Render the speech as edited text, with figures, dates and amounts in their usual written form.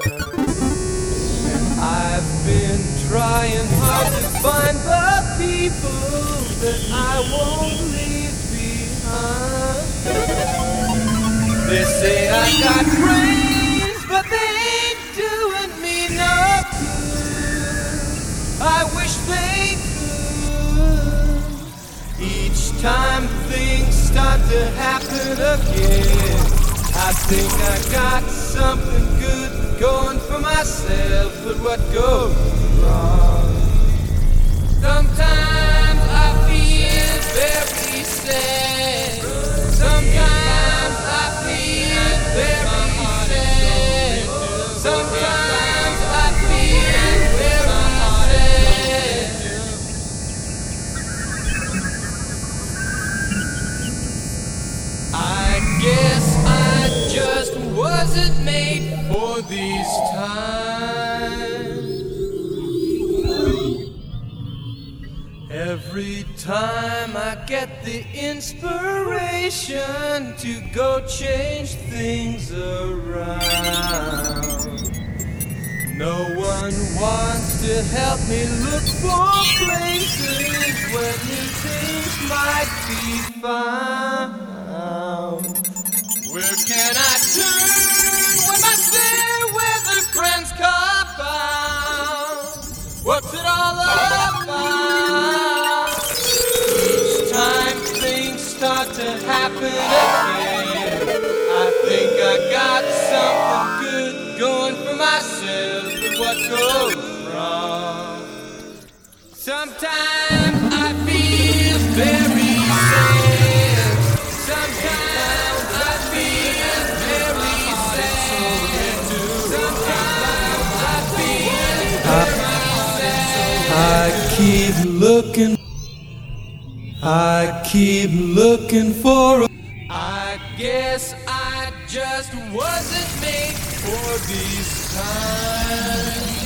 I've been trying hard to find the people that I won't leave behind. They say I got brains, but they ain't doing me no good. I wish they could. Each time things start to happen again, I think I got something good going for myself, but what goes wrong? Sometimes I feel very sad. Sometimes I feel very sad. Sometimes I feel very sad. I guess I just wasn't made for these times. Every time I get the inspiration to go change things around, no one wants to help me look for places where new things might be found. Where can I turn when my fair weather friends come out? What's it all about? Each time things start to happen again, I think I got something good going for myself, but what goes wrong? Sometimes I feel very sad. Sometimes I feel very sad. Sometimes I feel very sad. I keep looking for I guess I just wasn't made for these times.